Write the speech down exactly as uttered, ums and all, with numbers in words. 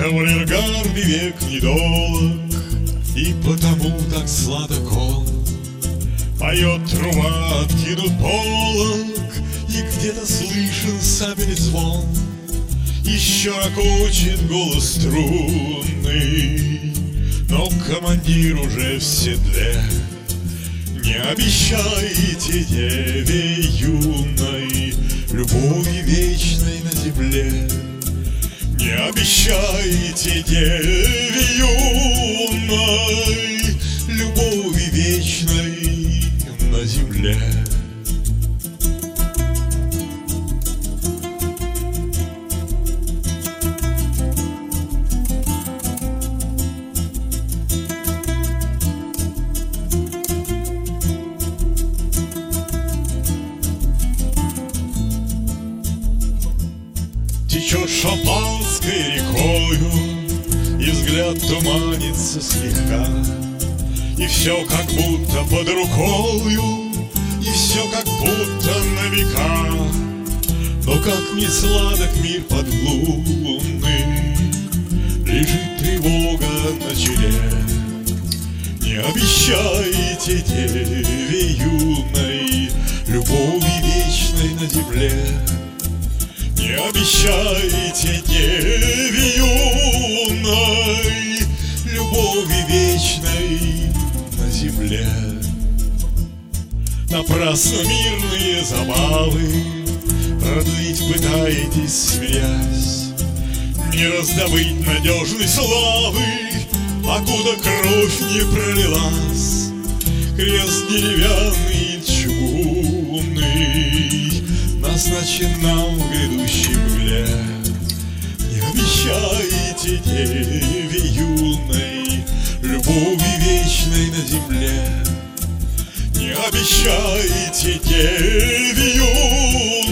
Кавалергарный век недолг, и потому так сладок он. Поет труба, откинут полог, и где-то слышен сабельный звон. Еще ракочет голос струнный, но командир уже в седле. Не обещайте деве юной любови вечной на земле. Не обещайте деве юной любови вечной на земле. Течет шампанской рекою, и взгляд туманится слегка, и все как будто под рукою, и все как будто на века. Но как не сладок мир подлунный, лежит тревога на челе. Не обещайте деве юной любови вечной на земле. Не обещайте деве юной любови вечной на земле. Напрасно мирные забавы продлить пытаетесь, смеясь. Не раздобыть надежной славы, покуда кровь не пролилась. Крест деревянный, чугунный назначен нам в грядущей мгле. Не обещайте деве юной любови вечной на земле. Не обещайте деве юной